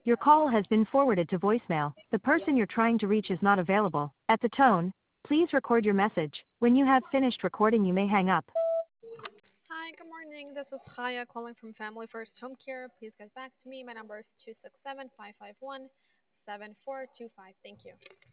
Your call has been forwarded to voicemail. The person you're trying to reach is not available. At the tone, please record your message. When you have finished recording, you may hang up. Hi, good morning. This is Haya calling from Family First Home Care. Please get back to me. My number is 267 551 7425. Thank you.